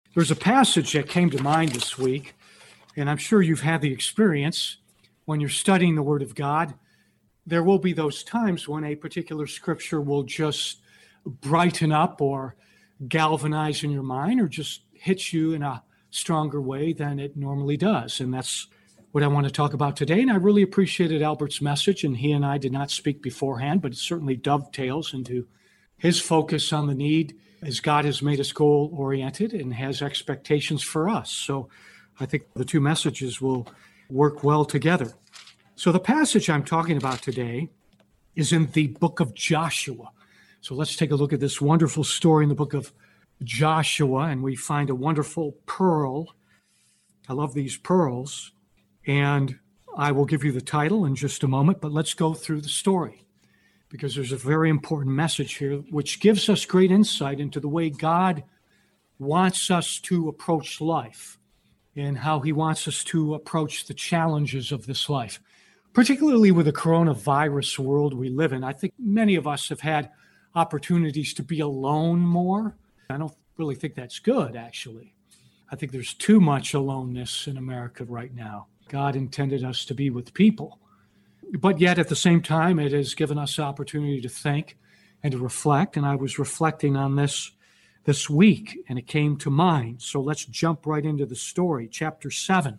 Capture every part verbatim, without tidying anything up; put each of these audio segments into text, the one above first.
There's a passage that came to mind this week, and I'm sure you've had the experience when you're studying the Word of God. There will be those times when a particular scripture will just brighten up or galvanize in your mind or just hit you in a stronger way than it normally does. And that's what I want to talk about today. And I really appreciated Albert's message, and he and I did not speak beforehand, but it certainly dovetails into his focus on the need as God has made us goal-oriented and has expectations for us. So I think the two messages will work well together. So the passage I'm talking about today is in the book of Joshua. So let's take a look at this wonderful story in the book of Joshua, and we find a wonderful pearl. I love these pearls, and I will give you the title in just a moment, but let's go through the story, because there's a very important message here which gives us great insight into the way God wants us to approach life and how he wants us to approach the challenges of this life. Particularly with the coronavirus world we live in, I think many of us have had opportunities to be alone more. I don't really think that's good, actually. I think there's too much aloneness in America right now. God intended us to be with people. But yet, at the same time, it has given us the opportunity to think and to reflect. And I was reflecting on this this week, and it came to mind. So let's jump right into the story. Chapter seven.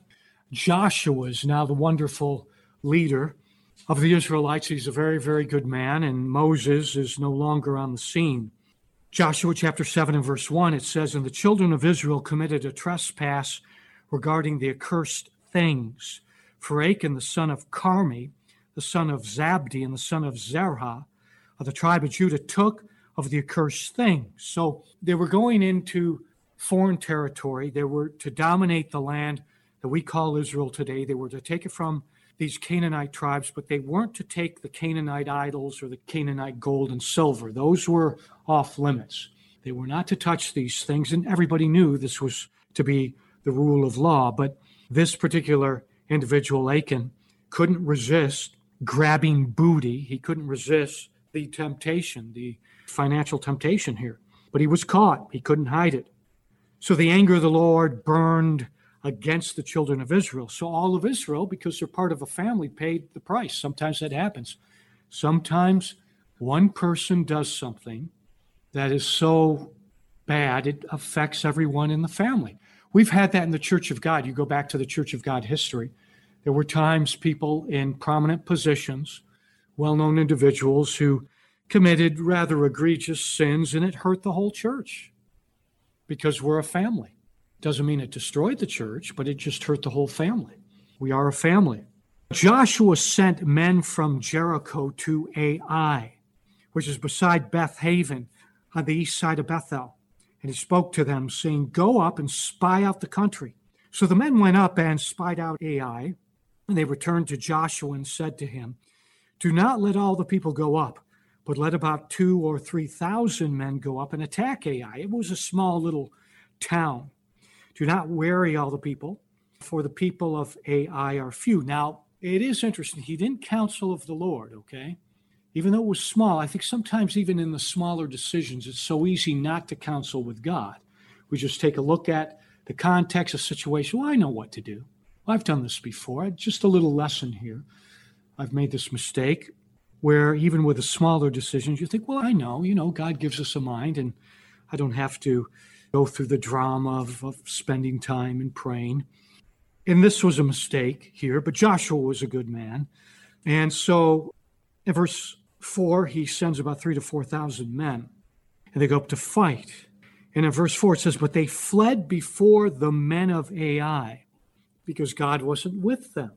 Joshua is now the wonderful leader of the Israelites. He's a very, very good man, and Moses is no longer on the scene. Joshua chapter seven and verse one, it says, "And the children of Israel committed a trespass regarding the accursed things. For Achan, the son of Carmi, the son of Zabdi, and the son of Zerah of the tribe of Judah, took of the accursed things." So they were going into foreign territory. They were to dominate the land that we call Israel today. They were to take it from these Canaanite tribes, but they weren't to take the Canaanite idols or the Canaanite gold and silver. Those were off limits. They were not to touch these things, and everybody knew this was to be the rule of law. But this particular individual, Achan, couldn't resist grabbing booty. He couldn't resist the temptation, the financial temptation here. But he was caught. He couldn't hide it. So the anger of the Lord burned against the children of Israel. So all of Israel, because they're part of a family, paid the price. Sometimes that happens. Sometimes one person does something that is so bad it affects everyone in the family. We've had that in the Church of God. You go back to the Church of God history. There were times people in prominent positions, well-known individuals, who committed rather egregious sins, and it hurt the whole church because we're a family. Doesn't mean it destroyed the church, but it just hurt the whole family. We are a family. Joshua sent men from Jericho to Ai, which is beside Beth Haven on the east side of Bethel. And he spoke to them, saying, "Go up and spy out the country." So the men went up and spied out Ai, and they returned to Joshua and said to him, "Do not let all the people go up, but let about two or three thousand men go up and attack Ai." It was a small little town. "Do not weary all the people, for the people of Ai are few." Now, it is interesting. He didn't counsel of the Lord, okay? Even though it was small, I think sometimes even in the smaller decisions, it's so easy not to counsel with God. We just take a look at the context of the situation. Well, I know what to do. Well, I've done this before. Just a little lesson here. I've made this mistake where even with the smaller decisions, you think, well, I know, you know, God gives us a mind, and I don't have to go through the drama of, of spending time and praying. And this was a mistake here, but Joshua was a good man. And so in verse four, he sends about three to four thousand men, and they go up to fight. And in verse four, it says, "But they fled before the men of Ai, because God wasn't with them."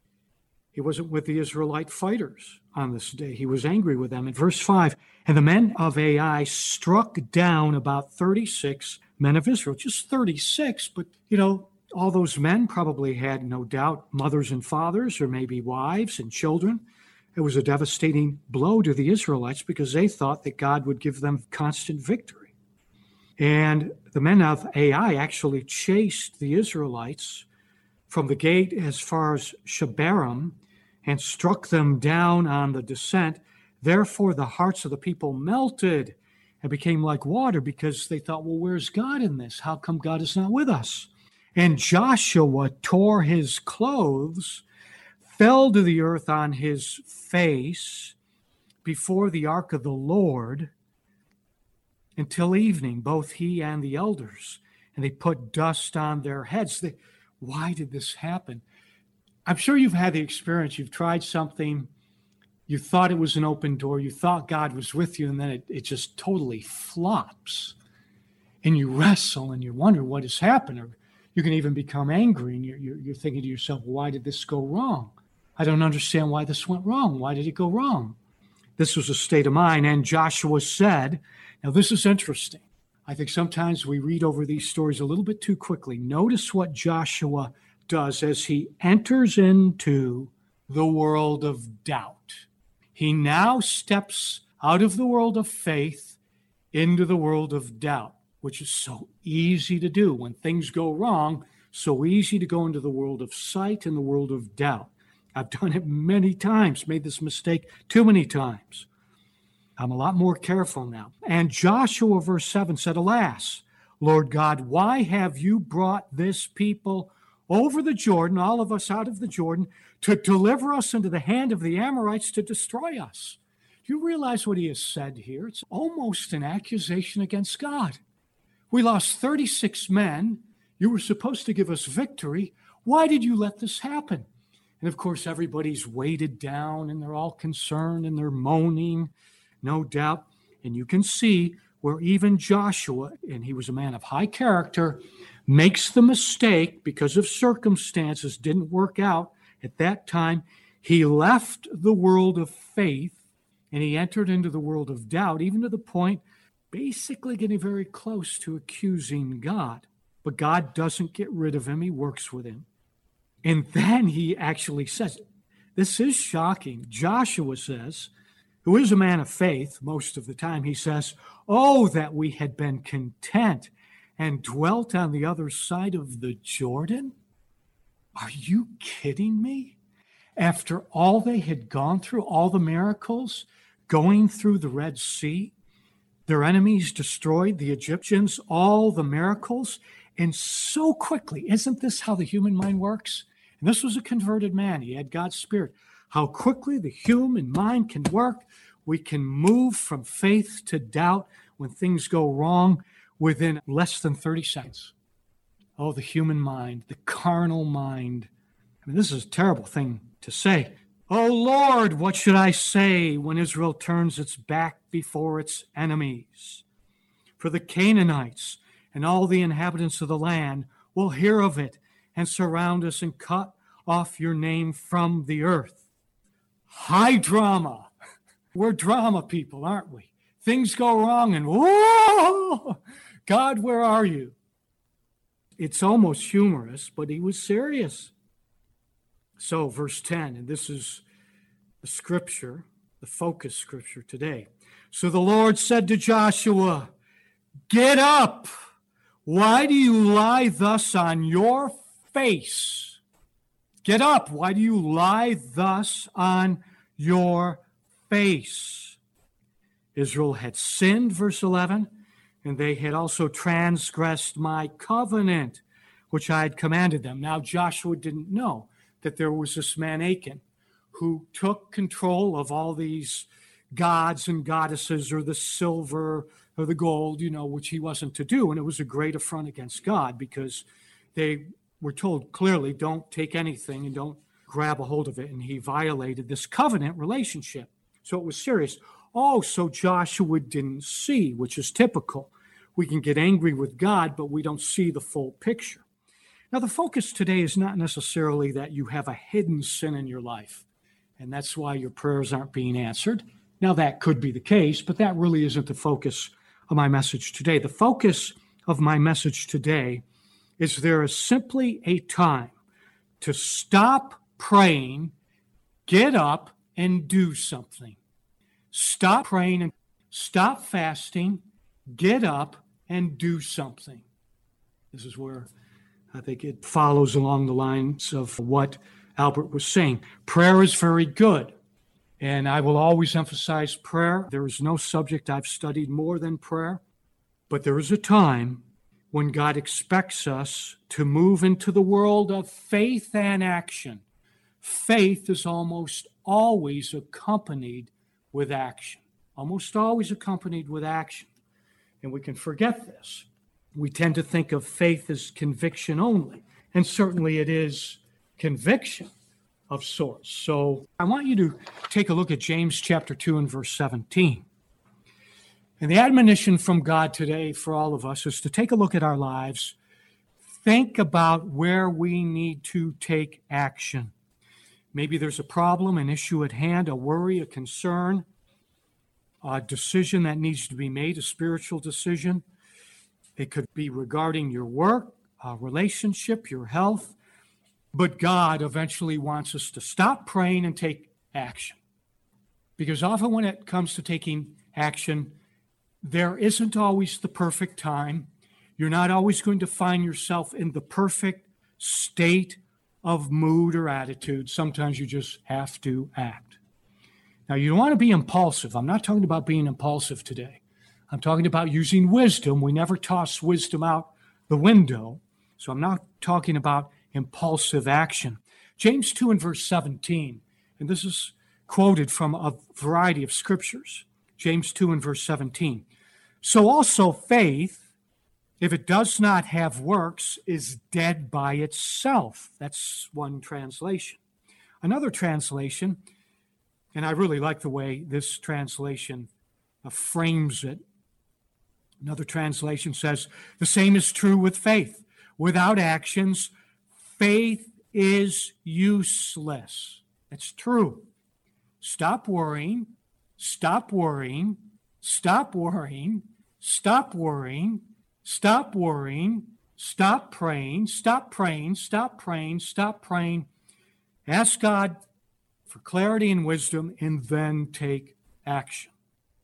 He wasn't with the Israelite fighters on this day. He was angry with them. In verse five, "And the men of Ai struck down about thirty-six men of Israel." Just thirty-six, but, you know, all those men probably had, no doubt, mothers and fathers, or maybe wives and children. It was a devastating blow to the Israelites because they thought that God would give them constant victory. And the men of Ai actually chased the Israelites from the gate as far as Shebarim and struck them down on the descent. Therefore, the hearts of the people melted, It became like water because they thought, well, where's God in this? How come God is not with us? And Joshua tore his clothes, fell to the earth on his face before the ark of the Lord until evening, both he and the elders. And they put dust on their heads. They, why did this happen? I'm sure you've had the experience. You've tried something. You thought it was an open door. You thought God was with you, and then it, it just totally flops. And you wrestle and you wonder what has happened. Or you can even become angry, and you're, you're, you're thinking to yourself, why did this go wrong? I don't understand why this went wrong. Why did it go wrong? This was a state of mind. And Joshua said, now this is interesting. I think sometimes we read over these stories a little bit too quickly. Notice what Joshua does as he enters into the world of doubt. He now steps out of the world of faith into the world of doubt, which is so easy to do when things go wrong, so easy to go into the world of sight and the world of doubt. I've done it many times, made this mistake too many times. I'm a lot more careful now. And Joshua, verse seven, said, alas, Lord God, why have you brought this people over the Jordan, all of us out of the Jordan, to deliver us into the hand of the Amorites to destroy us? Do you realize what he has said here? It's almost an accusation against God. We lost thirty-six men. You were supposed to give us victory. Why did you let this happen? And of course, everybody's weighted down and they're all concerned and they're moaning, no doubt. And you can see where even Joshua, and he was a man of high character, makes the mistake because of circumstances didn't work out at that time. He left the world of faith and he entered into the world of doubt, even to the point basically getting very close to accusing God. But God doesn't get rid of him. He works with him. And then he actually says, this is shocking. Joshua says, who is a man of faith most of the time, he says, oh, that we had been content and dwelt on the other side of the Jordan? Are you kidding me? After all they had gone through, all the miracles, going through the Red Sea, their enemies destroyed, the Egyptians, all the miracles, and so quickly, isn't this how the human mind works? And this was a converted man. He had God's Spirit. How quickly the human mind can work. We can move from faith to doubt when things go wrong within less than thirty seconds. Oh, the human mind, the carnal mind. I mean, this is a terrible thing to say. Oh, Lord, what should I say when Israel turns its back before its enemies? For the Canaanites and all the inhabitants of the land will hear of it and surround us and cut off your name from the earth. High drama. We're drama people, aren't we? Things go wrong and whoa, God, where are you? It's almost humorous, but he was serious. So verse ten, and this is the scripture, the focus scripture today. So the Lord said to Joshua, get up. Why do you lie thus on your face? Get up. Why do you lie thus on your face? Israel had sinned, verse eleven, and they had also transgressed my covenant, which I had commanded them. Now Joshua didn't know that there was this man Achan who took control of all these gods and goddesses, or the silver or the gold, you know, which he wasn't to do. And it was a great affront against God because they were told clearly, don't take anything and don't grab a hold of it. And he violated this covenant relationship. So it was serious. Oh, so Joshua didn't see, which is typical. We can get angry with God, but we don't see the full picture. Now, the focus today is not necessarily that you have a hidden sin in your life, and that's why your prayers aren't being answered. Now, that could be the case, but that really isn't the focus of my message today. The focus of my message today is there is simply a time to stop praying, get up, and do something. Stop praying and stop fasting, get up, and do something. This is where I think it follows along the lines of what Albert was saying. Prayer is very good. And I will always emphasize prayer. There is no subject I've studied more than prayer. But there is a time when God expects us to move into the world of faith and action. Faith is almost always accompanied with action. Almost always accompanied with action. And we can forget this. We tend to think of faith as conviction only. And certainly it is conviction of sorts. So I want you to take a look at James chapter two and verse seventeen. And the admonition from God today for all of us is to take a look at our lives, think about where we need to take action. Maybe there's a problem, an issue at hand, a worry, a concern, a decision that needs to be made, a spiritual decision. It could be regarding your work, a relationship, your health. But God eventually wants us to stop praying and take action. Because often when it comes to taking action, there isn't always the perfect time. You're not always going to find yourself in the perfect state of mood or attitude. Sometimes you just have to act. Now, you don't want to be impulsive. I'm not talking about being impulsive today. I'm talking about using wisdom. We never toss wisdom out the window. So I'm not talking about impulsive action. James two and verse seventeen, and this is quoted from a variety of scriptures. James two and verse seventeen. So also faith, if it does not have works, is dead by itself. That's one translation. Another translation, and I really like the way this translation uh, frames it. Another translation says, the same is true with faith. Without actions, faith is useless. That's true. Stop worrying. Stop worrying. Stop worrying. Stop worrying. Stop worrying. Stop praying. Stop praying. Stop praying. Stop praying. Ask God for clarity and wisdom, and then take action.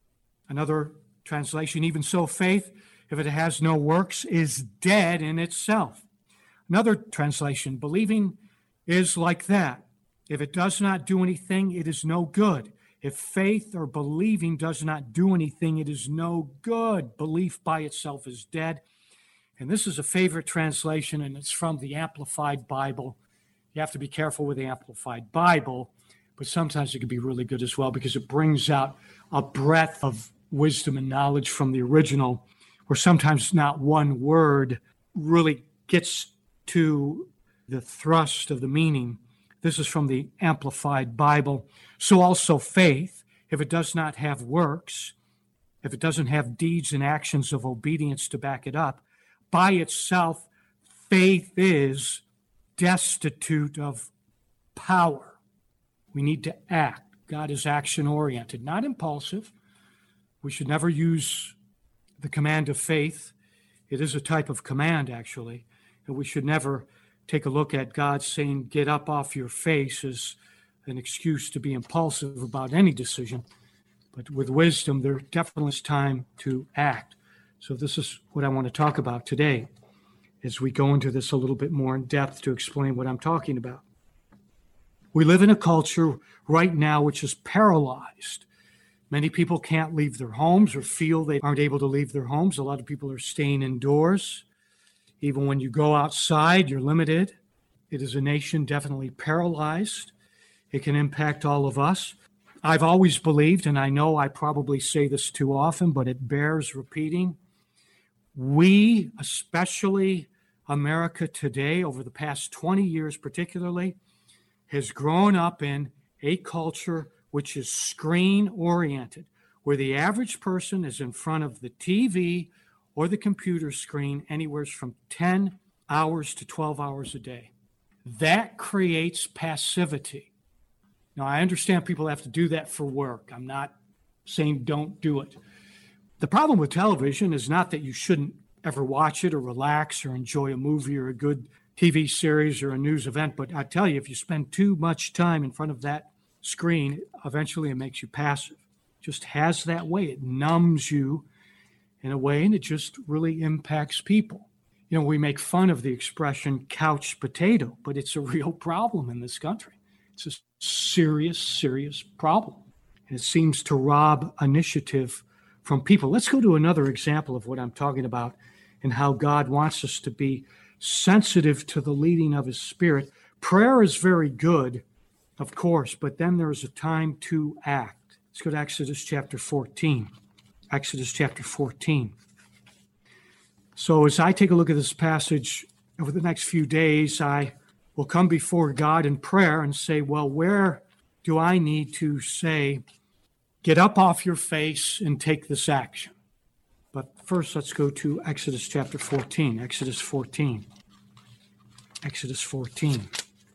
Another translation, even so, faith, if it has no works, is dead in itself. Another translation, believing is like that. If it does not do anything, it is no good. If faith or believing does not do anything, it is no good. Belief by itself is dead. And this is a favorite translation, and it's from the Amplified Bible. You have to be careful with the Amplified Bible, but sometimes it can be really good as well because it brings out a breadth of wisdom and knowledge from the original, where sometimes not one word really gets to the thrust of the meaning. This is from the Amplified Bible. So also faith, if it does not have works, if it doesn't have deeds and actions of obedience to back it up, by itself, faith is destitute of power. We need to act. God is action-oriented, not impulsive. We should never use the command of faith. It is a type of command, actually. And we should never take a look at God saying, get up off your face as an excuse to be impulsive about any decision. But with wisdom, there definitely is time to act. So this is what I want to talk about today as we go into this a little bit more in depth to explain what I'm talking about. We live in a culture right now which is paralyzed. Many people can't leave their homes or feel they aren't able to leave their homes. A lot of people are staying indoors. Even when you go outside, you're limited. It is a nation definitely paralyzed. It can impact all of us. I've always believed, and I know I probably say this too often, but it bears repeating. We, especially America today, over the past twenty years particularly, has grown up in a culture which is screen-oriented, where the average person is in front of the T V or the computer screen anywhere from ten hours to twelve hours a day. That creates passivity. Now, I understand people have to do that for work. I'm not saying don't do it. The problem with television is not that you shouldn't ever watch it or relax or enjoy a movie or a good T V series or a news event, but I tell you, if you spend too much time in front of that screen, eventually it makes you passive. It just has that way. It numbs you in a way, and it just really impacts people. You know, we make fun of the expression couch potato, but it's a real problem in this country. It's a serious, serious problem. And it seems to rob initiative from people. Let's go to another example of what I'm talking about and how God wants us to be sensitive to the leading of his Spirit. Prayer is very good, of course, but then there is a time to act. Let's go to Exodus chapter fourteen. Exodus chapter fourteen. So as I take a look at this passage over the next few days, I will come before God in prayer and say, well, where do I need to say, get up off your face and take this action? But first, let's go to Exodus chapter fourteen. Exodus fourteen. Exodus fourteen.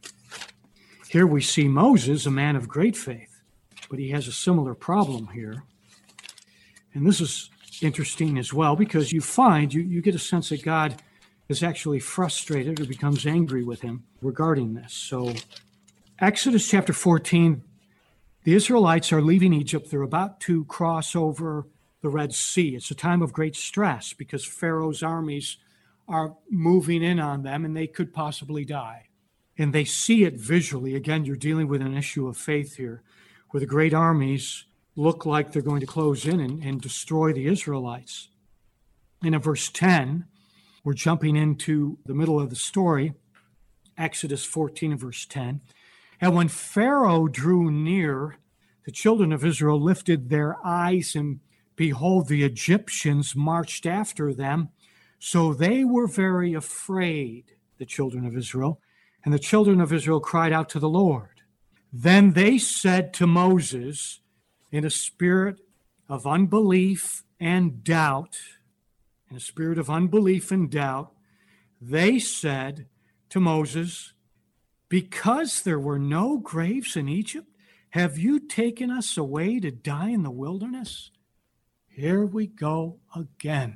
Here we see Moses, a man of great faith, but he has a similar problem here. And this is interesting as well, because you find, you, you get a sense that God is actually frustrated or becomes angry with him regarding this. So Exodus chapter fourteen, the Israelites are leaving Egypt. They're about to cross over the Red Sea. It's a time of great stress because Pharaoh's armies are moving in on them and they could possibly die. And they see it visually. Again, you're dealing with an issue of faith here, where the great armies look like they're going to close in and, and destroy the Israelites. And in verse ten, we're jumping into the middle of the story, Exodus fourteen and verse ten. And when Pharaoh drew near, the children of Israel lifted their eyes, and behold, the Egyptians marched after them. So they were very afraid, the children of Israel. And the children of Israel cried out to the Lord. Then they said to Moses, in a spirit of unbelief and doubt, in a spirit of unbelief and doubt, they said to Moses, because there were no graves in Egypt, have you taken us away to die in the wilderness? Here we go again.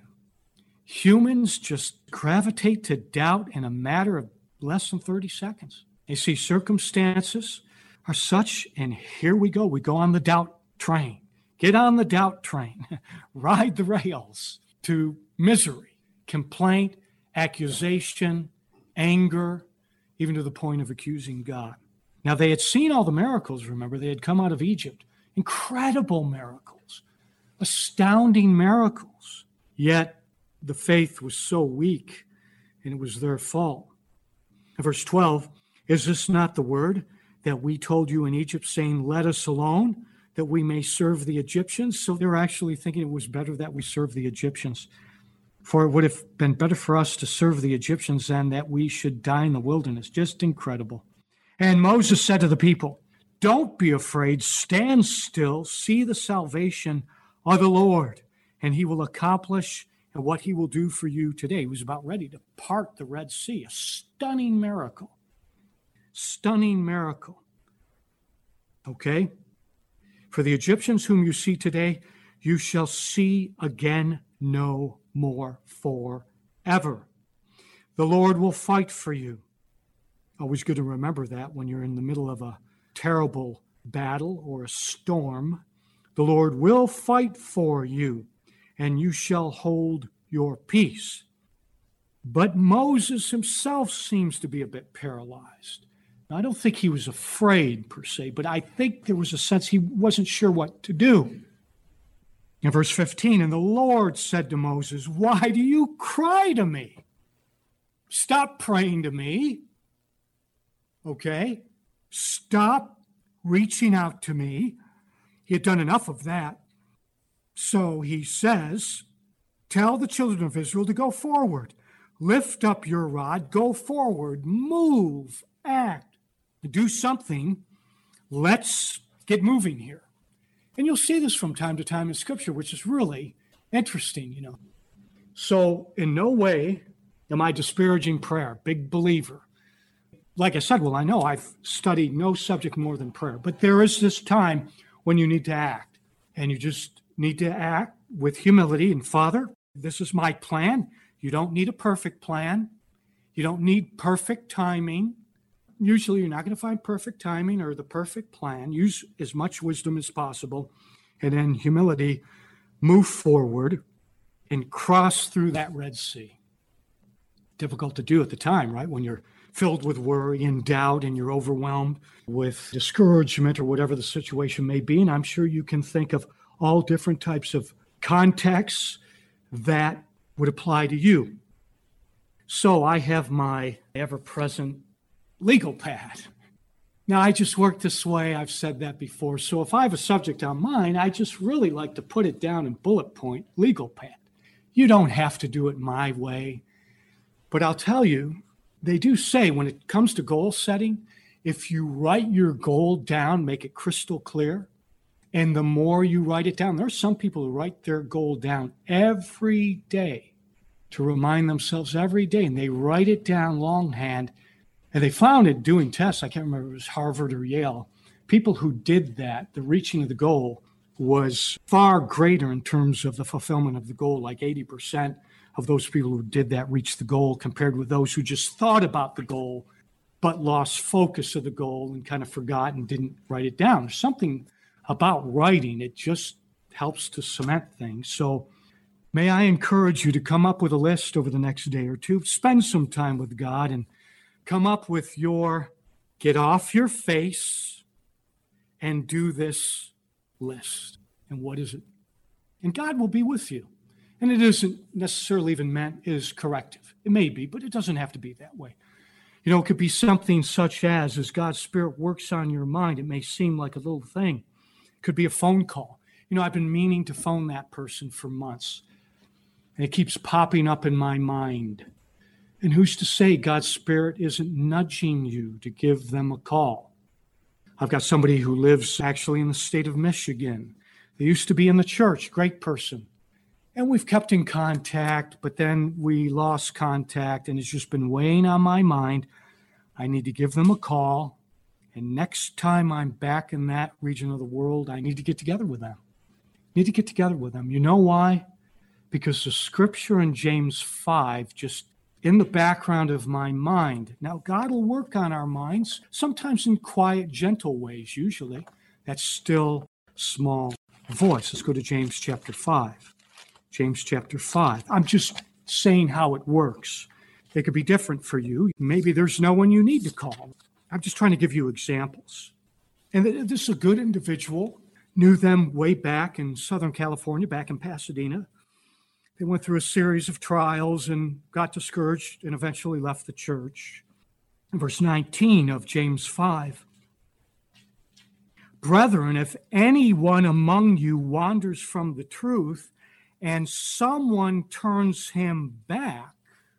Humans just gravitate to doubt in a matter of less than thirty seconds. They see circumstances are such, and here we go. We go on the doubt train. Get on the doubt train. Ride the rails to misery, complaint, accusation, anger, even to the point of accusing God. Now, they had seen all the miracles, remember. They had come out of Egypt. Incredible miracles, astounding miracles. Yet the faith was so weak, and it was their fault. Verse twelve, is this not the word that we told you in Egypt, saying, let us alone, that we may serve the Egyptians? So they were actually thinking it was better that we serve the Egyptians. For it would have been better for us to serve the Egyptians than that we should die in the wilderness. Just incredible. And Moses said to the people, don't be afraid, stand still, see the salvation of the Lord, and he will accomplish what he will do for you today. He was about ready to part the Red Sea, a stunning miracle. Stunning miracle. Okay? For the Egyptians whom you see today, you shall see again no more forever. The Lord will fight for you. Always good to remember that when you're in the middle of a terrible battle or a storm. The Lord will fight for you, and you shall hold your peace. But Moses himself seems to be a bit paralyzed. Now, I don't think he was afraid per se, but I think there was a sense he wasn't sure what to do. In verse fifteen, and the Lord said to Moses, why do you cry to me? Stop praying to me. Okay? Stop reaching out to me. He had done enough of that. So he says, tell the children of Israel to go forward. Lift up your rod, go forward, move, act, do something. Let's get moving here. And you'll see this from time to time in Scripture, which is really interesting, you know. So in no way am I disparaging prayer, big believer. Like I said, well, I know I've studied no subject more than prayer, but there is this time when you need to act, and you just need to act with humility. And Father, this is my plan. You don't need a perfect plan. You don't need perfect timing. Usually you're not going to find perfect timing or the perfect plan. Use as much wisdom as possible. And then humility, move forward and cross through that Red Sea. difficult to do at the time, right? When you're filled with worry and doubt and you're overwhelmed with discouragement or whatever the situation may be. And I'm sure you can think of all different types of contexts that would apply to you. So I have my ever-present legal pad. Now, I just work this way. I've said that before. So if I have a subject on mine, I just really like to put it down in bullet point, legal pad. You don't have to do it my way. But I'll tell you, they do say when it comes to goal setting, if you write your goal down, make it crystal clear, and the more you write it down, there are some people who write their goal down every day to remind themselves every day, and they write it down longhand. And they found it doing tests, I can't remember if it was Harvard or Yale, people who did that, the reaching of the goal was far greater in terms of the fulfillment of the goal, like eighty percent of those people who did that reached the goal compared with those who just thought about the goal but lost focus of the goal and kind of forgot and didn't write it down. There's something about writing, it just helps to cement things. So may I encourage you to come up with a list over the next day or two, spend some time with God and come up with your get off your face and do this list. And what is it? And God will be with you. And it isn't necessarily even meant as corrective. It may be, but it doesn't have to be that way. You know, it could be something such as, as God's Spirit works on your mind, it may seem like a little thing. It could be a phone call. You know, I've been meaning to phone that person for months, and it keeps popping up in my mind. And who's to say God's Spirit isn't nudging you to give them a call? I've got somebody who lives actually in the state of Michigan. They used to be in the church, great person. And we've kept in contact, but then we lost contact, and it's just been weighing on my mind. I need to give them a call, and next time I'm back in that region of the world, I need to get together with them. I need to get together with them. You know why? Because the scripture in James five just in the background of my mind. Now, God will work on our minds, sometimes in quiet, gentle ways, usually. That still small voice. Let's go to James chapter five. James chapter five. I'm just saying how it works. It could be different for you. Maybe there's no one you need to call. I'm just trying to give you examples. And this is a good individual. Knew them way back in Southern California, back in Pasadena. They went through a series of trials and got discouraged and eventually left the church. In verse nineteen of James five, brethren, if anyone among you wanders from the truth and someone turns him back,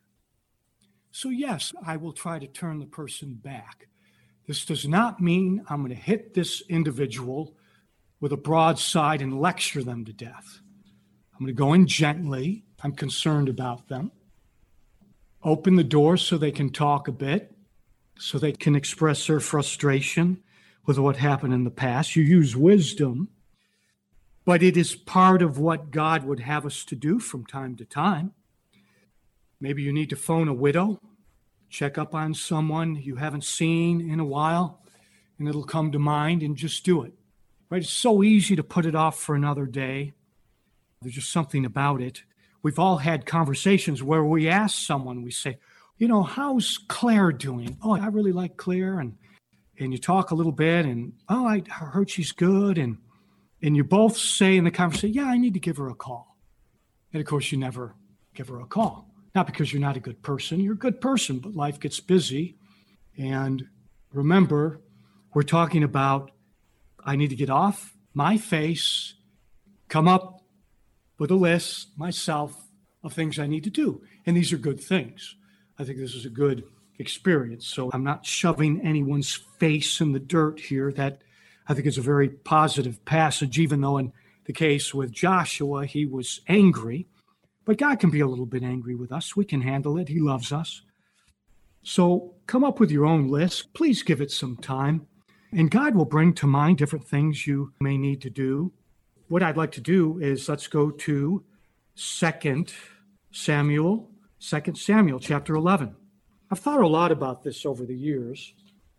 so yes, I will try to turn the person back. This does not mean I'm going to hit this individual with a broadside and lecture them to death. I'm going to go in gently. I'm concerned about them. Open the door so they can talk a bit, so they can express their frustration with what happened in the past. You use wisdom, but it is part of what God would have us to do from time to time. Maybe you need to phone a widow, check up on someone you haven't seen in a while, and it'll come to mind, and just do it. Right? It's so easy to put it off for another day. There's just something about it. We've all had conversations where we ask someone, we say, you know, how's Claire doing? Oh, I really like Claire. And and you talk a little bit and, oh, I heard she's good. And and you both say in the conversation, yeah, I need to give her a call. And of course, you never give her a call. Not because you're not a good person. You're a good person, but life gets busy. And remember, we're talking about, I need to get off my face, come up with a list myself of things I need to do. And these are good things. I think this is a good experience. So I'm not shoving anyone's face in the dirt here. That I think is a very positive passage, even though in the case with Joshua, he was angry. But God can be a little bit angry with us. We can handle it. He loves us. So come up with your own list. Please give it some time. And God will bring to mind different things you may need to do. What I'd like to do is let's go to Second Samuel, Second Samuel chapter eleven. I've thought a lot about this over the years.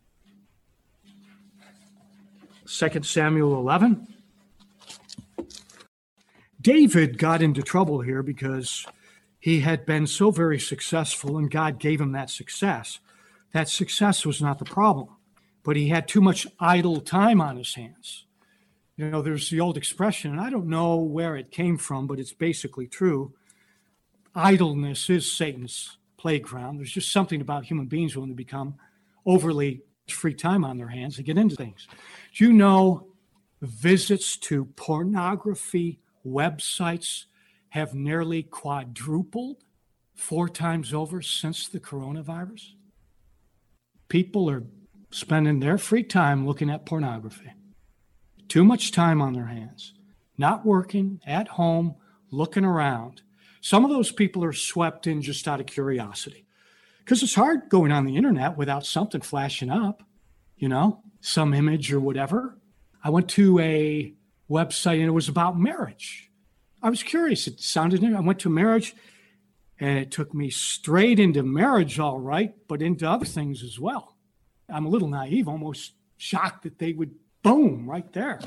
Second Samuel eleven. David got into trouble here because He had been so very successful, and God gave him that success. That success was not the problem, but he had too much idle time on his hands. You know, there's the old expression, and I don't know where it came from, but it's basically true. Idleness is Satan's playground. There's just something about human beings when they become overly free time on their hands, they get into things. Do you know visits to pornography websites have nearly quadrupled four times over since the coronavirus? People are spending their free time looking at pornography. Too much time on their hands, not working, at home, looking around. Some of those people are swept in just out of curiosity, because it's hard going on the internet without something flashing up, you know, some image or whatever. I went to a website and it was about marriage. I was curious. It sounded, I went to marriage and it took me straight into marriage, all right, but into other things as well. I'm a little naive, almost shocked that they would, boom, right there.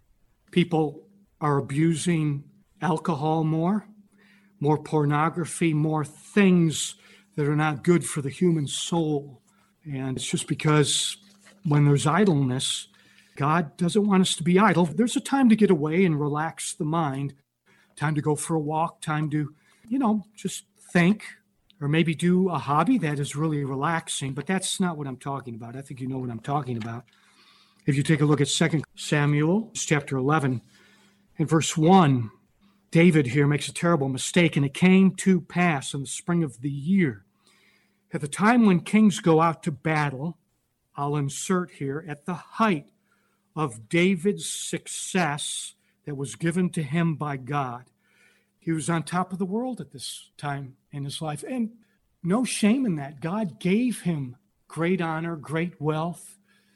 People are abusing alcohol more, more pornography, more things that are not good for the human soul. And it's just because when there's idleness, God doesn't want us to be idle. There's a time to get away and relax the mind, time to go for a walk, time to, you know, just think, or maybe do a hobby that is really relaxing. But that's not what I'm talking about. I think you know what I'm talking about. If you take a look at Second Samuel, chapter eleven, in verse one, David here makes a terrible mistake. And it came to pass in the spring of the year, at the time when kings go out to battle, I'll insert here, at the height of David's success that was given to him by God. He was on top of the world at this time in his life. And no shame in that. God gave him great honor, great wealth,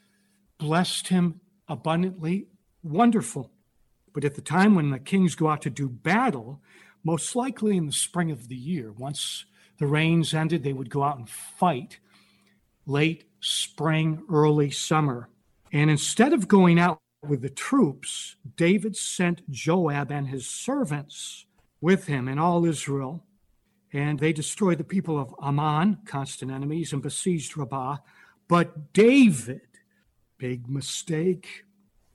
blessed him abundantly. Wonderful. But at the time when the kings go out to do battle, most likely in the spring of the year, once the rains ended, they would go out and fight late spring, early summer. And instead of going out with the troops, David sent Joab and his servants with him and all Israel. And they destroyed the people of Ammon, constant enemies, and besieged Rabbah. But David, big mistake,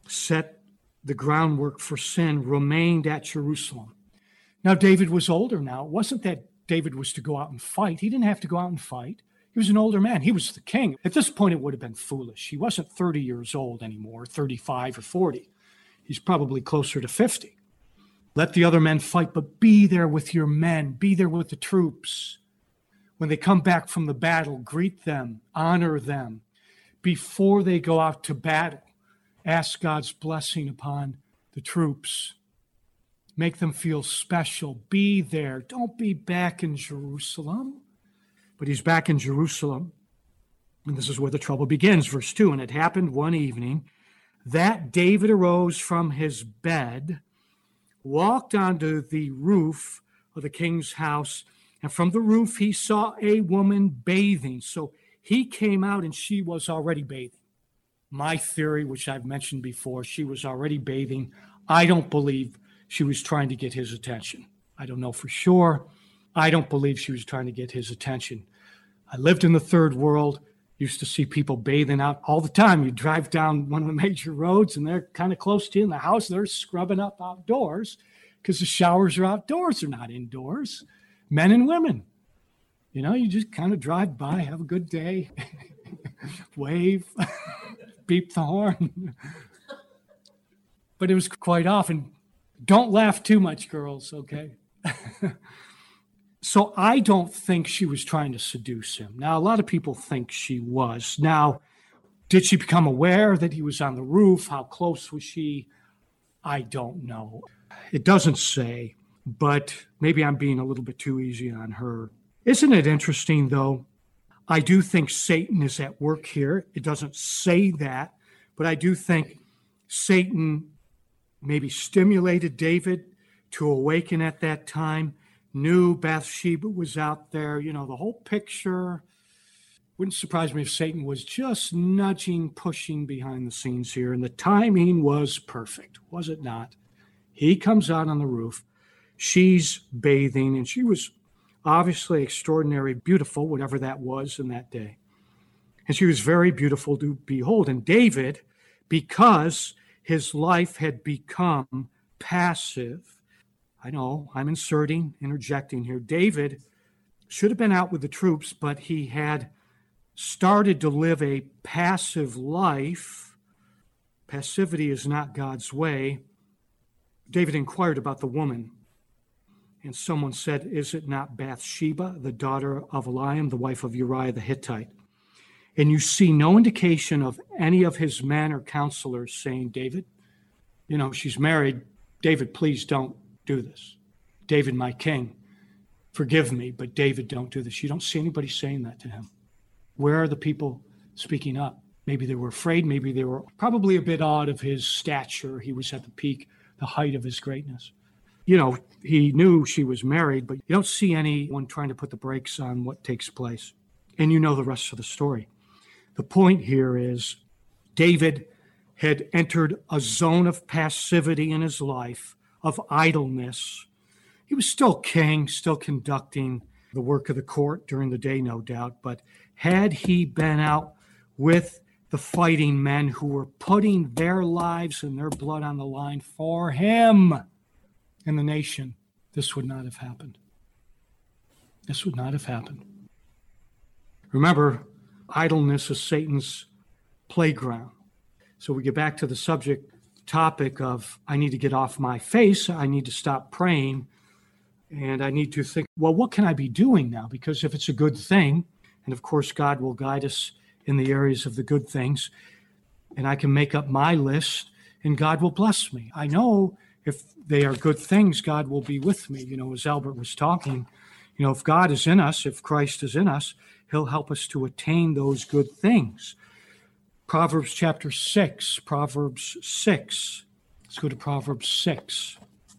set the groundwork for sin, remained at Jerusalem. Now, David was older now. It wasn't that David was to go out and fight. He didn't have to go out and fight. He was an older man. He was the king. At this point, it would have been foolish. He wasn't thirty years old anymore, thirty-five or forty. He's probably closer to fifty. Let the other men fight, but be there with your men. Be there with the troops. When they come back from the battle, greet them, honor them. Before they go out to battle, ask God's blessing upon the troops. Make them feel special. Be there. Don't be back in Jerusalem. But he's back in Jerusalem. And this is where the trouble begins. Verse two, and it happened one evening that David arose from his bed, walked onto the roof of the king's house, and from the roof he saw a woman bathing. So he came out and she was already bathing. My theory, which I've mentioned before, she was already bathing. I don't believe she was trying to get his attention. I don't know for sure. I don't believe she was trying to get his attention. I lived in the third world, used to see people bathing out all the time. You drive down one of the major roads and they're kind of close to you in the house. They're scrubbing up outdoors because the showers are outdoors. They're not indoors. Men and women. You know, you just kind of drive by, have a good day, wave, beep the horn. But it was quite often. Don't laugh too much, girls, okay? So I don't think she was trying to seduce him. Now, a lot of people think she was. Now, did she become aware that he was on the roof? How close was she? I don't know. It doesn't say, but maybe I'm being a little bit too easy on her. Isn't it interesting, though? I do think Satan is at work here. It doesn't say that, but I do think Satan maybe stimulated David to awaken at that time, knew Bathsheba was out there, you know, the whole picture. Wouldn't surprise me if Satan was just nudging, pushing behind the scenes here, and the timing was perfect, was it not? He comes out on the roof. She's bathing, and she was obviously extraordinary, beautiful, whatever that was in that day. And she was very beautiful to behold. And David, because his life had become passive, I know I'm inserting, interjecting here. David should have been out with the troops, but he had started to live a passive life. Passivity is not God's way. David inquired about the woman, and someone said, "Is it not Bathsheba, the daughter of Eliam, the wife of Uriah the Hittite?" And you see no indication of any of his men or counselors saying, "David, you know, she's married. David, please don't do this. David, my king, forgive me, but David, don't do this." You don't see anybody saying that to him. Where are the people speaking up? Maybe they were afraid. Maybe they were probably a bit awed of his stature. He was at the peak, the height of his greatness. You know, he knew she was married, but you don't see anyone trying to put the brakes on what takes place. And you know the rest of the story. The point here is David had entered a zone of passivity in his life, of idleness. He was still king, still conducting the work of the court during the day, no doubt. But had he been out with the fighting men who were putting their lives and their blood on the line for him and the nation, this would not have happened. This would not have happened. Remember, idleness is Satan's playground. So we get back to the subject topic of I need to get off my face, I need to stop praying, and I need to think, well, what can I be doing now? Because if it's a good thing, and of course God will guide us in the areas of the good things, and I can make up my list, and God will bless me. I know if they are good things, God will be with me. You know, as Albert was talking, you know, if God is in us, if Christ is in us, he'll help us to attain those good things. Proverbs chapter six, Proverbs six. Let's go to Proverbs six.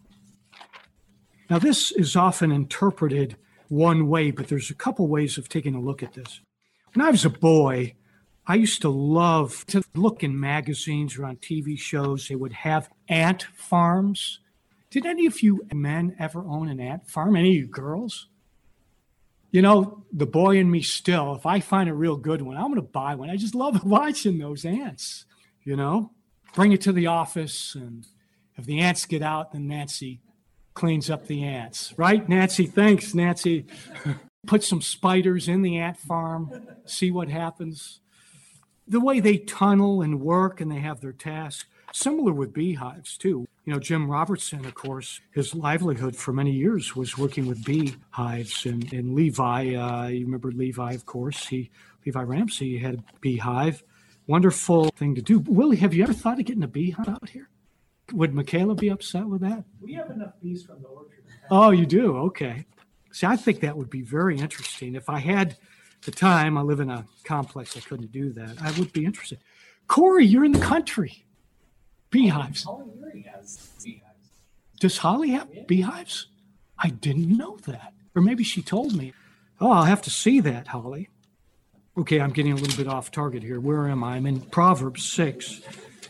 Now, this is often interpreted one way, but there's a couple ways of taking a look at this. When I was a boy, I used to love to look in magazines or on T V shows. They would have ant farms. Did any of you men ever own an ant farm? Any of you girls? You know, the boy in me still, if I find a real good one, I'm going to buy one. I just love watching those ants, you know. Bring it to the office, and if the ants get out, then Nancy cleans up the ants. Right, Nancy? Thanks, Nancy. Put some spiders in the ant farm, see what happens. The way they tunnel and work and they have their tasks, similar with beehives too. You know, Jim Robertson, of course, his livelihood for many years was working with beehives. And, and Levi, uh, you remember Levi, of course, he Levi Ramsey had a beehive. Wonderful thing to do. Willie, have you ever thought of getting a beehive out here? Would Michaela be upset with that? We have enough bees from the orchard. Oh, you do? Okay. See, I think that would be very interesting. If I had the time, I live in a complex, I couldn't do that. I would be interested. Corey, you're in the country. Beehives. Holly Erie has beehives. Does Holly have Yeah. beehives? I didn't know that. Or maybe she told me. Oh, I'll have to see that, Holly. Okay, I'm getting a little bit off target here. Where am I? I'm in Proverbs six.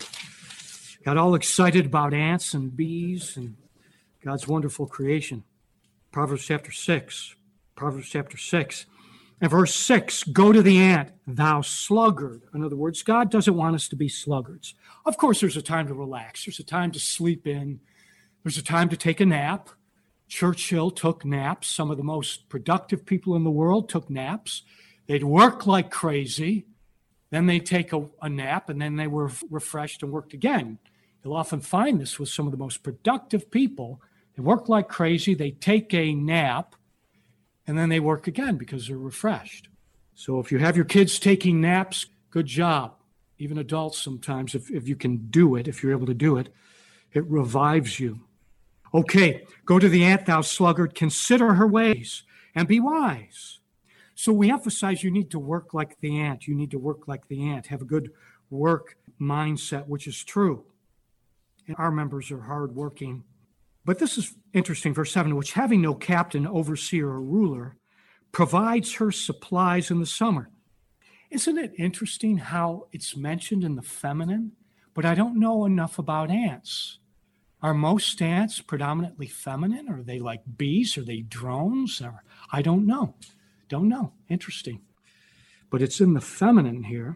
Got all excited about ants and bees and God's wonderful creation. Proverbs chapter six. Proverbs chapter six. And verse six, go to the ant, thou sluggard. In other words, God doesn't want us to be sluggards. Of course, there's a time to relax. There's a time to sleep in. There's a time to take a nap. Churchill took naps. Some of the most productive people in the world took naps. They'd work like crazy. Then they'd take a, a nap, and then they were refreshed and worked again. You'll often find this with some of the most productive people. They work like crazy. They take a nap, and then they work again because they're refreshed. So if you have your kids taking naps, good job. Even adults sometimes, if, if you can do it, if you're able to do it, it revives you. Okay, go to the ant, thou sluggard, consider her ways and be wise. So we emphasize you need to work like the ant. You need to work like the ant, have a good work mindset, which is true. And our members are hardworking. But this is interesting, verse seven, which having no captain, overseer, or ruler, provides her supplies in the summer. Isn't it interesting how it's mentioned in the feminine? But I don't know enough about ants. Are most ants predominantly feminine? Are they like bees? Are they drones? Or I don't know. Don't know. Interesting. But it's in the feminine here.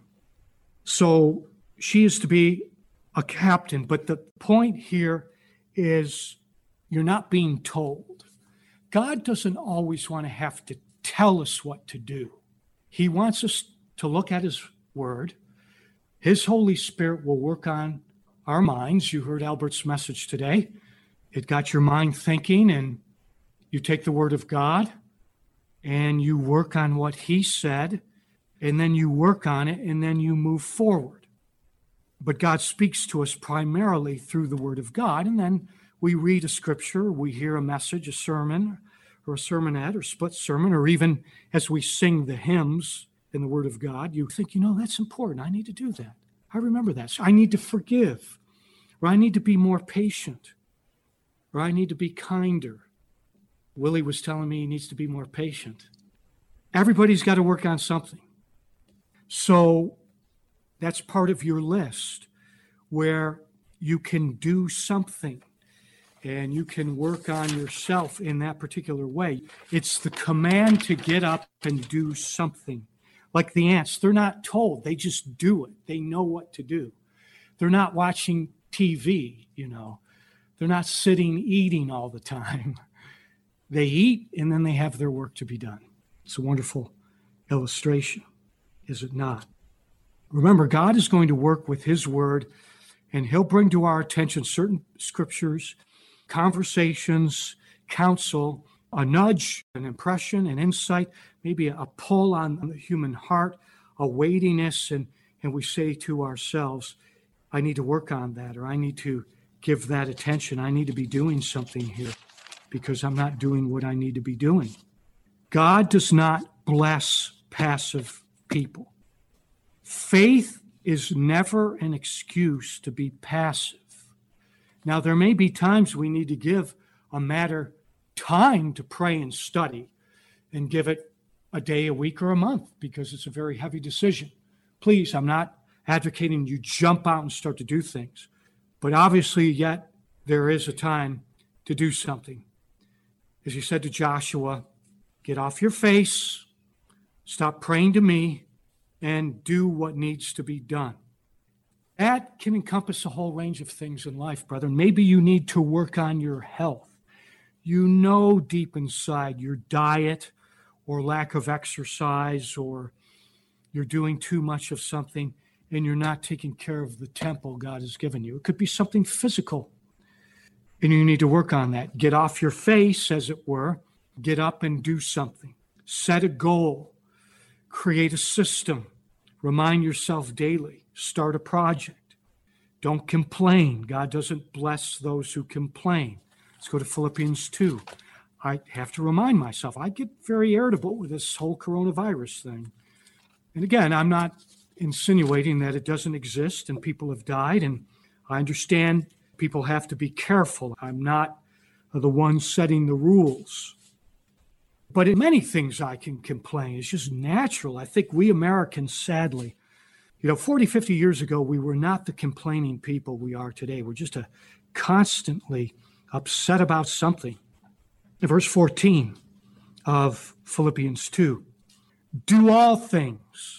So she is to be a captain. But the point here is you're not being told. God doesn't always want to have to tell us what to do. He wants us to look at his word. His Holy Spirit will work on our minds. You heard Albert's message today. It got your mind thinking, and you take the word of God and you work on what he said, and then you work on it, and then you move forward. But God speaks to us primarily through the word of God, and then we read a scripture, we hear a message, a sermon, or a sermonette, or split sermon, or even as we sing the hymns in the word of God, you think, you know, that's important. I need to do that. I remember that. So I need to forgive, or I need to be more patient, or I need to be kinder. Willie was telling me he needs to be more patient. Everybody's got to work on something. So that's part of your list where you can do something and you can work on yourself in that particular way. It's the command to get up and do something. Like the ants, they're not told. They just do it. They know what to do. They're not watching T V, you know. They're not sitting eating all the time. They eat, and then they have their work to be done. It's a wonderful illustration, is it not? Remember, God is going to work with his word, and he'll bring to our attention certain scriptures, conversations, counsel, a nudge, an impression, an insight, maybe a pull on the human heart, a weightiness, and, and we say to ourselves, I need to work on that, or I need to give that attention. I need to be doing something here, because I'm not doing what I need to be doing. God does not bless passive people. Faith is never an excuse to be passive. Now, there may be times we need to give a matter time to pray and study and give it a day, a week, or a month, because it's a very heavy decision. Please, I'm not advocating you jump out and start to do things, but obviously yet there is a time to do something. As he said to Joshua, get off your face, stop praying to me, and do what needs to be done. That can encompass a whole range of things in life, brethren. Maybe you need to work on your health. You know deep inside your diet or lack of exercise, or you're doing too much of something and you're not taking care of the temple God has given you. It could be something physical, and you need to work on that. Get off your face, as it were. Get up and do something. Set a goal. Create a system. Remind yourself daily. Start a project. Don't complain. God doesn't bless those who complain. Let's go to Philippians two. I have to remind myself. I get very irritable with this whole coronavirus thing. And again, I'm not insinuating that it doesn't exist and people have died, and I understand people have to be careful. I'm not the one setting the rules. But in many things I can complain. It's just natural. I think we Americans, sadly, you know, forty, fifty years ago, we were not the complaining people we are today. We're just a constantly upset about something. Verse fourteen of Philippians two, do all things,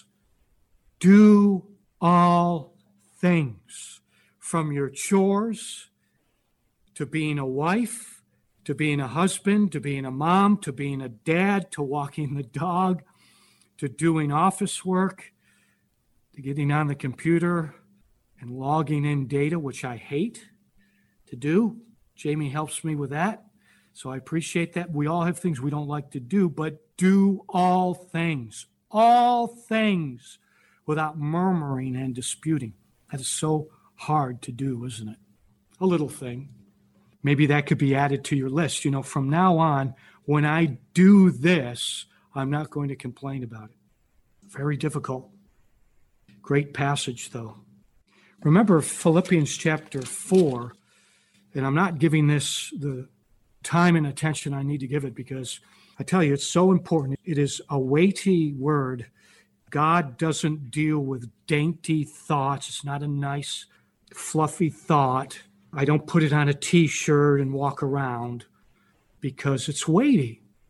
do all things, from your chores to being a wife, to being a husband, to being a mom, to being a dad, to walking the dog, to doing office work, to getting on the computer and logging in data, which I hate to do. Jamie helps me with that, so I appreciate that. We all have things we don't like to do, but do all things, all things, without murmuring and disputing. That is so hard to do, isn't it? A little thing. Maybe that could be added to your list. You know, from now on, when I do this, I'm not going to complain about it. Very difficult. Great passage, though. Remember Philippians chapter four, and I'm not giving this the time and attention I need to give it, because I tell you, it's so important. It is a weighty word. God doesn't deal with dainty thoughts. It's not a nice, fluffy thought. I don't put it on a T-shirt and walk around, because it's weighty.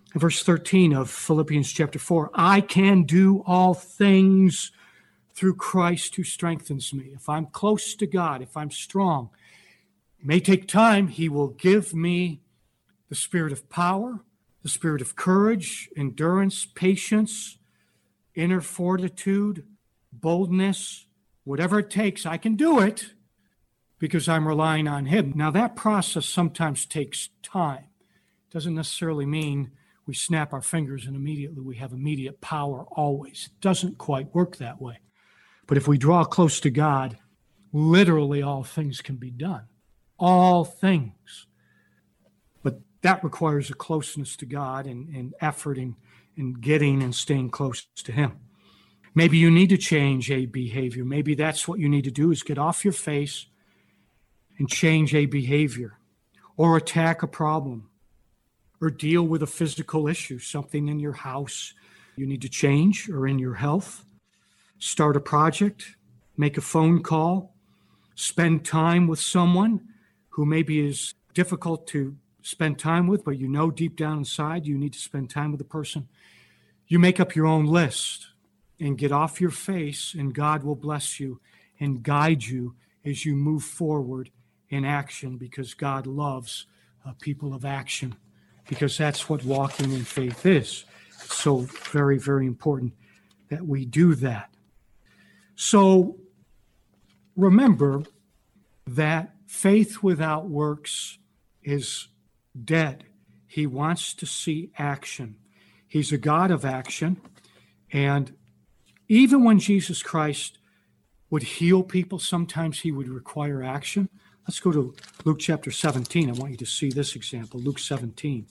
Verse thirteen of Philippians chapter four, I can do all things through Christ who strengthens me. If I'm close to God, if I'm strong, it may take time. He will give me the spirit of power, the spirit of courage, endurance, patience, inner fortitude, boldness, whatever it takes. I can do it because I'm relying on him. Now, that process sometimes takes time. It doesn't necessarily mean we snap our fingers and immediately we have immediate power always. It doesn't quite work that way. But if we draw close to God, literally all things can be done. All things. But that requires a closeness to God and, and effort in, in getting and staying close to him. Maybe you need to change a behavior. Maybe that's what you need to do is get off your face and change a behavior or attack a problem or deal with a physical issue, something in your house you need to change or in your health. Start a project, make a phone call, spend time with someone who maybe is difficult to spend time with, but you know deep down inside you need to spend time with the person. You make up your own list and get off your face, and God will bless you and guide you as you move forward in action, because God loves uh, people of action, because that's what walking in faith is. So very, very important that we do that. So remember that faith without works is dead. He wants to see action. He's a God of action. And even when Jesus Christ would heal people, sometimes he would require action. Let's go to Luke chapter seventeen. I want you to see this example. Luke seventeen.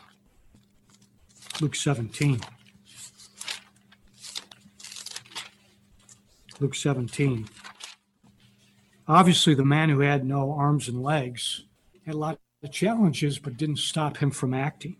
Luke seventeen. Luke seventeen. Obviously, the man who had no arms and legs had a lot of challenges, but didn't stop him from acting.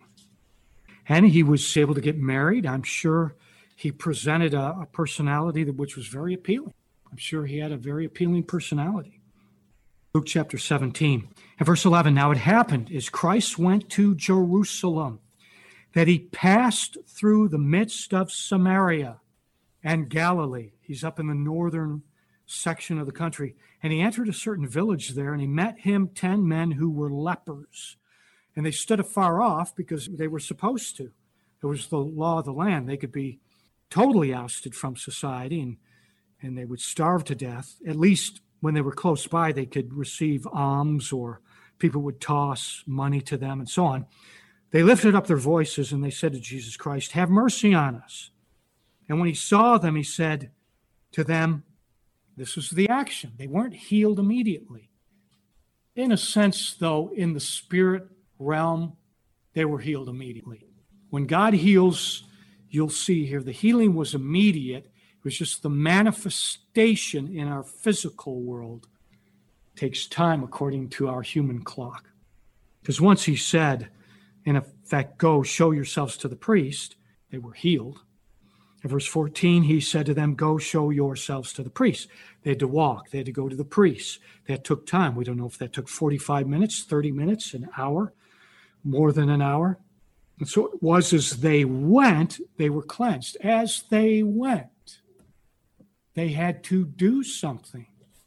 And he was able to get married. I'm sure he presented a, a personality that, which was very appealing. I'm sure he had a very appealing personality. Luke chapter seventeen and verse eleven. Now it happened as Christ went to Jerusalem that he passed through the midst of Samaria and Galilee. He's up in the northern section of the country. And he entered a certain village there, and he met him ten men who were lepers. And they stood afar off because they were supposed to. It was the law of the land. They could be totally ousted from society, and, and they would starve to death. At least when they were close by, they could receive alms, or people would toss money to them and so on. They lifted up their voices and they said to Jesus Christ, "Have mercy on us." And when he saw them, he said to them, this was the action. They weren't healed immediately. In a sense, though, in the spirit realm, they were healed immediately. When God heals, you'll see here, the healing was immediate. It was just the manifestation in our physical world. It takes time according to our human clock. Because once he said, in effect, go show yourselves to the priest, they were healed. In verse fourteen, he said to them, go show yourselves to the priest. They had to walk. They had to go to the priest. That took time. We don't know if that took forty-five minutes, thirty minutes, an hour, more than an hour. And so it was as they went, they were cleansed. As they went, they had to do something.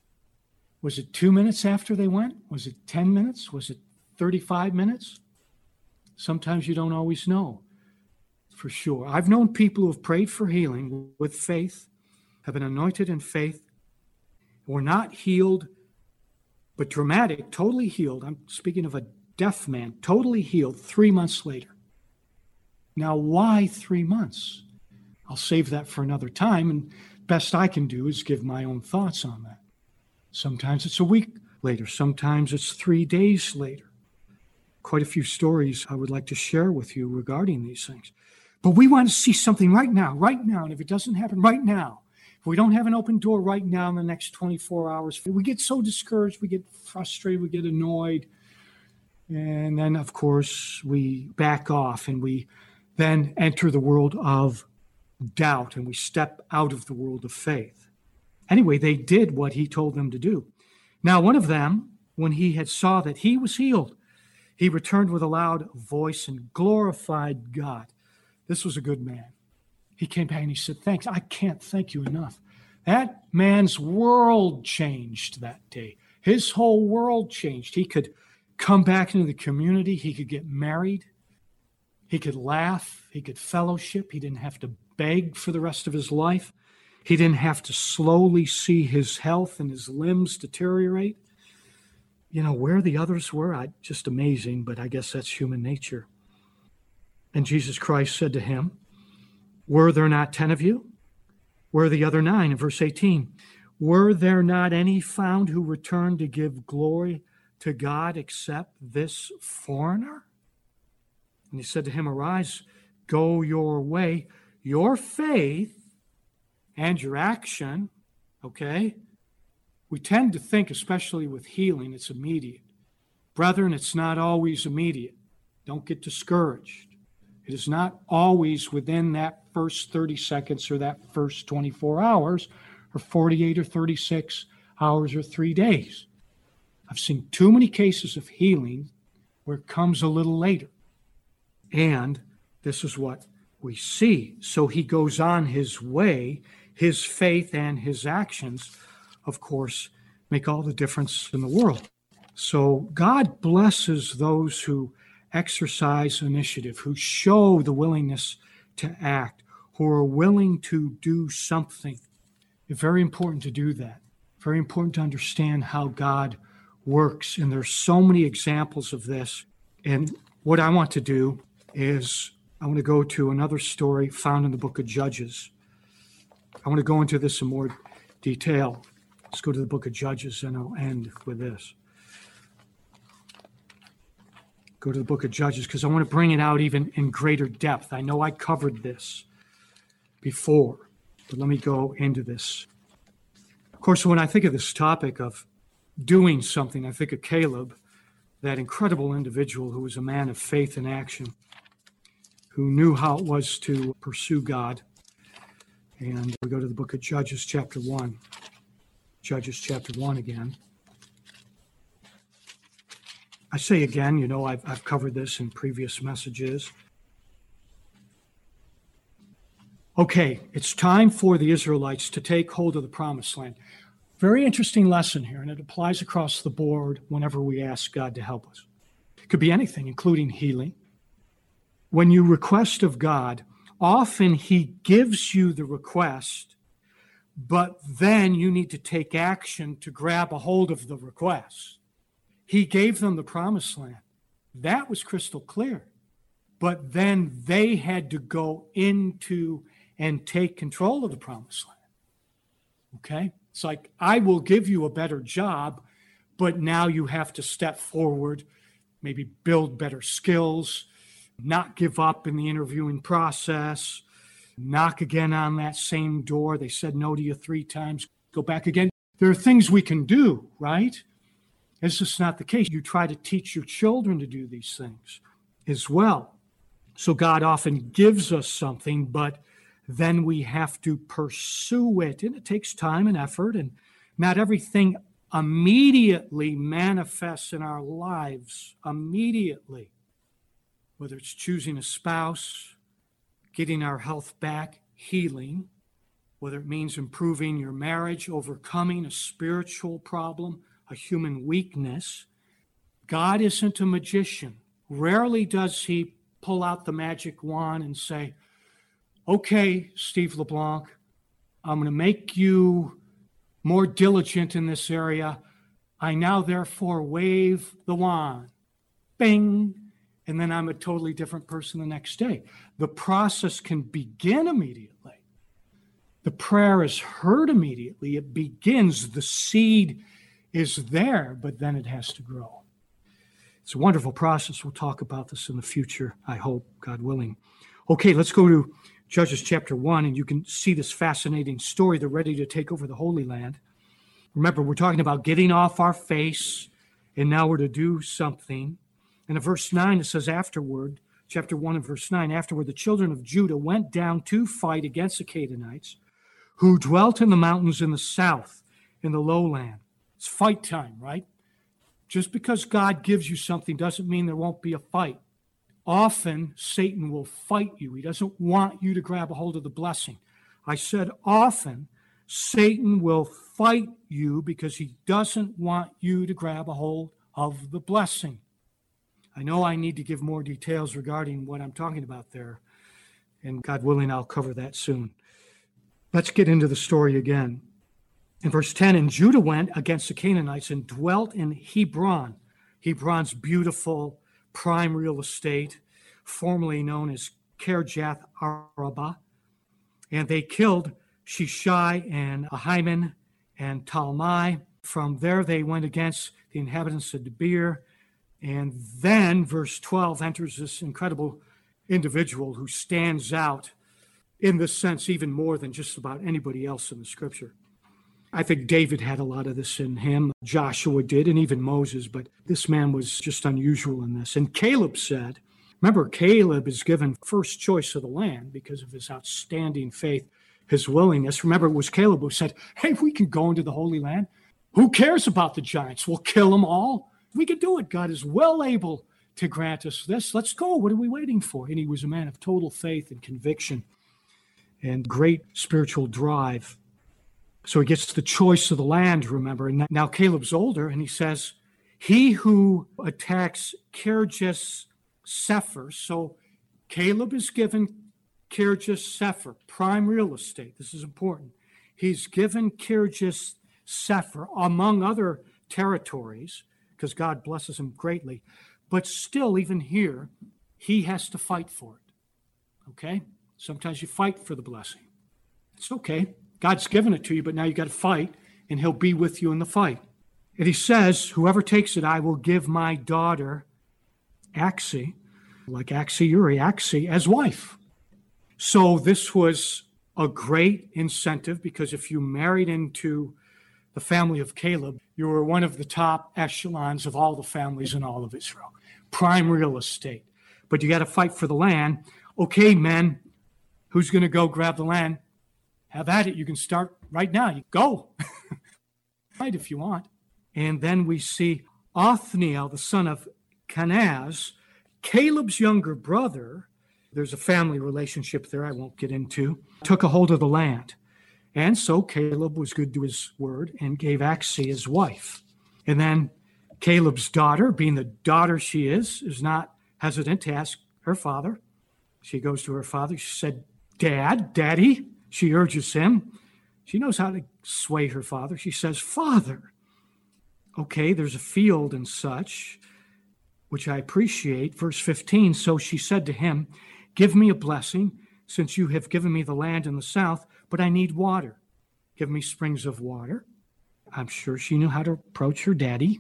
Was it two minutes after they went? Was it ten minutes? Was it thirty-five minutes? Sometimes you don't always know for sure. I've known people who have prayed for healing with faith, have been anointed in faith, were not healed, but dramatic, totally healed. I'm speaking of a deaf man, totally healed three months later. Now, why three months? I'll save that for another time, and best I can do is give my own thoughts on that. Sometimes it's a week later. Sometimes it's three days later. Quite a few stories I would like to share with you regarding these things. But we want to see something right now, right now. And if it doesn't happen right now, if we don't have an open door right now in the next twenty-four hours, we get so discouraged, we get frustrated, we get annoyed. And then, of course, we back off and we then enter the world of doubt and we step out of the world of faith. Anyway, they did what he told them to do. Now, one of them, when he had saw that he was healed, He returned with a loud voice and glorified God. This was a good man. He came back and he said, thanks. I can't thank you enough. That man's world changed that day. His whole world changed. He could come back into the community. He could get married. He could laugh. He could fellowship. He didn't have to beg for the rest of his life. He didn't have to slowly see his health and his limbs deteriorate. You know, where the others were, I, just amazing, but I guess that's human nature. And Jesus Christ said to him, were there not ten of you? Where are the other nine? In verse eighteen, were there not any found who returned to give glory to God except this foreigner? And he said to him, arise, go your way. Your faith and your action, okay? We tend to think, especially with healing, it's immediate. Brethren, it's not always immediate. Don't get discouraged. It is not always within that first thirty seconds or that first twenty-four hours or forty-eight or thirty-six hours or three days. I've seen too many cases of healing where it comes a little later. And this is what we see. So he goes on his way. His faith and his actions, of course, make all the difference in the world. So God blesses those who exercise initiative, who show the willingness to act, who are willing to do something. It's very important to do that. Very important to understand how God works. And there's so many examples of this. And what I want to do is I want to go to another story found in the book of Judges. I want to go into this in more detail. Let's go to the book of Judges, and I'll end with this. Go to the book of Judges, because I want to bring it out even in greater depth. I know I covered this before, but let me go into this. Of course, when I think of this topic of doing something, I think of Caleb, that incredible individual who was a man of faith and action, who knew how it was to pursue God. And we go to the book of Judges, chapter one. Judges, chapter one again. I say again, you know, I've, I've covered this in previous messages. Okay, it's time for the Israelites to take hold of the promised land. Very interesting lesson here, and it applies across the board whenever we ask God to help us. It could be anything, including healing. When you request of God, often he gives you the request, but then you need to take action to grab a hold of the request. He gave them the promised land. That was crystal clear. But then they had to go into and take control of the promised land. Okay? It's like, I will give you a better job, but now you have to step forward, maybe build better skills, not give up in the interviewing process, knock again on that same door. They said no to you three times, go back again. There are things we can do, right? It's just not the case. You try to teach your children to do these things as well. So God often gives us something, but then we have to pursue it. And it takes time and effort, and not everything immediately manifests in our lives immediately. Whether it's choosing a spouse, getting our health back, healing, whether it means improving your marriage, overcoming a spiritual problem, a human weakness. God isn't a magician. Rarely does he pull out the magic wand and say, okay, Steve LeBlanc, I'm going to make you more diligent in this area. I now therefore wave the wand. Bing. And then I'm a totally different person the next day. The process can begin immediately. The prayer is heard immediately. It begins. The seed is there, but then it has to grow. It's a wonderful process. We'll talk about this in the future, I hope, God willing. Okay, let's go to Judges chapter one, and you can see this fascinating story. They're ready to take over the Holy Land. Remember, we're talking about getting off our face, and now we're to do something. And in verse nine, it says, afterward, chapter one and verse nine, afterward, the children of Judah went down to fight against the Canaanites, who dwelt in the mountains in the south, in the lowland. It's fight time, right? Just because God gives you something doesn't mean there won't be a fight. Often, Satan will fight you. He doesn't want you to grab a hold of the blessing. I said often, Satan will fight you because he doesn't want you to grab a hold of the blessing. I know I need to give more details regarding what I'm talking about there, and God willing, I'll cover that soon. Let's get into the story again. In verse ten, and Judah went against the Canaanites and dwelt in Hebron. Hebron's beautiful prime real estate, formerly known as Kirjath Arabah. And they killed Shishai and Ahiman and Talmai. From there they went against the inhabitants of Debir. And then verse twelve enters this incredible individual who stands out in this sense even more than just about anybody else in the scripture. I think David had a lot of this in him. Joshua did, and even Moses, but this man was just unusual in this. And Caleb said, remember, Caleb is given first choice of the land because of his outstanding faith, his willingness. Remember, it was Caleb who said, hey, we can go into the Holy Land. Who cares about the giants? We'll kill them all. We can do it. God is well able to grant us this. Let's go. What are we waiting for? And he was a man of total faith and conviction and great spiritual drive. So he gets the choice of the land, remember. And now Caleb's older, and he says, he who attacks Kirjath Sepher. So Caleb is given Kirjath Sepher, prime real estate. This is important. He's given Kirjath Sepher, among other territories, because God blesses him greatly. But still, even here, he has to fight for it. Okay? Sometimes you fight for the blessing. It's okay. God's given it to you, but now you got to fight, and he'll be with you in the fight. And he says, whoever takes it, I will give my daughter, Axi, like Axi Uri, Axi, as wife. So this was a great incentive, because if you married into the family of Caleb, you were one of the top echelons of all the families in all of Israel. Prime real estate. But you got to fight for the land. Okay, men, who's going to go grab the land? Have at it. You can start right now. You go. Right, if you want. And then we see Othniel, the son of Kenaz, Caleb's younger brother. There's a family relationship there I won't get into. Took a hold of the land. And so Caleb was good to his word and gave Axi his wife. And then Caleb's daughter, being the daughter she is, is not hesitant to ask her father. She goes to her father. She said, Dad, Daddy. She urges him. She knows how to sway her father. She says, Father. Okay, there's a field and such, which I appreciate. Verse fifteen, so she said to him, give me a blessing, since you have given me the land in the south, but I need water. Give me springs of water. I'm sure she knew how to approach her daddy.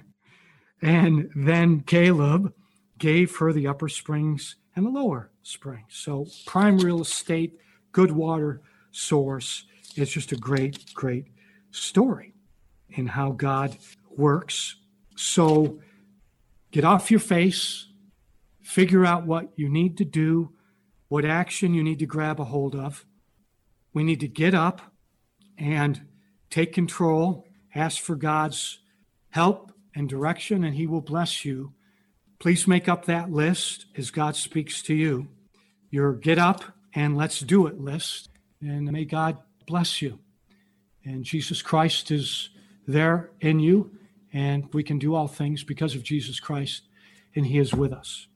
And then Caleb gave her the upper springs and the lower springs. So prime real estate, good water source. It's just a great, great story in how God works. So get off your face, figure out what you need to do, what action you need to grab a hold of. We need to get up and take control, ask for God's help and direction, and he will bless you. Please make up that list as God speaks to you. Your get up and let's do it list. And may God bless you. And Jesus Christ is there in you, and we can do all things because of Jesus Christ, and he is with us.